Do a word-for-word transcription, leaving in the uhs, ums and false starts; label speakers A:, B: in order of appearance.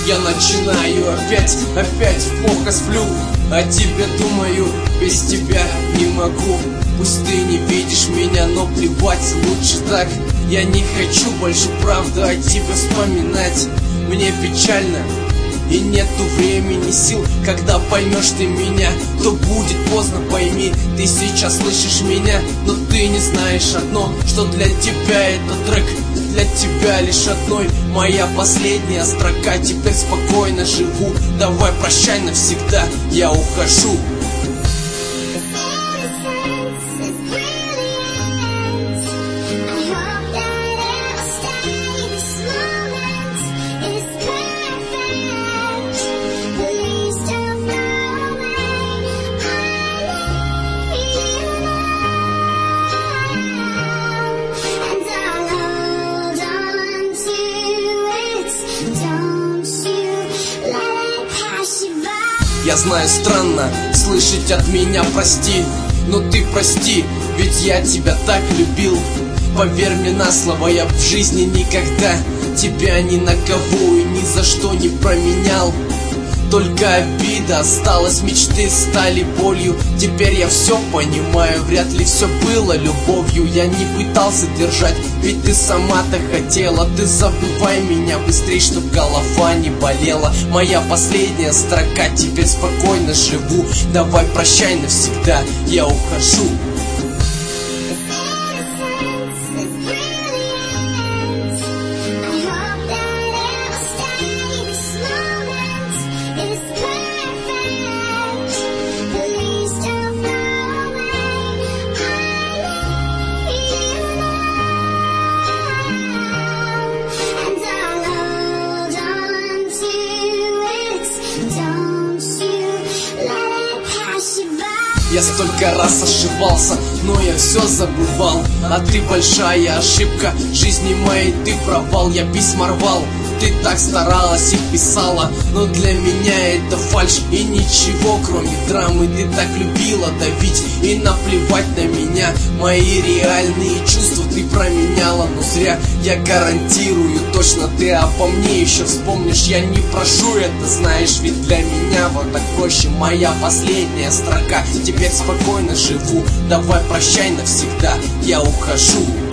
A: Я начинаю опять, опять плохо сплю. О тебе думаю, без тебя не могу. Пусть ты не видишь меня, но плевать, лучше так. Я не хочу больше, правда, о тебе вспоминать. Мне печально, и нету времени, сил. Когда поймешь ты меня, то будет поздно, пойми. Ты сейчас слышишь меня, но ты не знаешь одно, что для тебя этот трек для тебя лишь одной. Моя последняя строка, теперь спокойно живу. Давай прощай навсегда, я ухожу. Я знаю, странно слышать от меня прости, но ты прости, ведь я тебя так любил. Поверь мне на слово, я в жизни никогда тебя ни на кого и ни за что не променял. Только обида осталась, мечты стали болью. Теперь я все понимаю, вряд ли все было любовью. Я не пытался держать, ведь ты сама-то хотела. Ты забывай меня быстрей, чтоб голова не болела. Моя последняя строка, теперь спокойно живу. Давай прощай навсегда, я ухожу. Я столько раз ошибался, но я все забывал. А ты большая ошибка, жизни моей ты провал. Я письма рвал, ты так старалась и писала, но для меня это фальшь и ничего кроме драмы. Ты так любила давить и наплевать на меня. Мои реальные чувства ты променяла, но зря. Я гарантирую, точно ты обо мне еще вспомнишь. Я не прошу это, знаешь, ведь для меня вот так проще. Моя последняя строка, теперь спокойно живу. Давай прощай навсегда, я ухожу.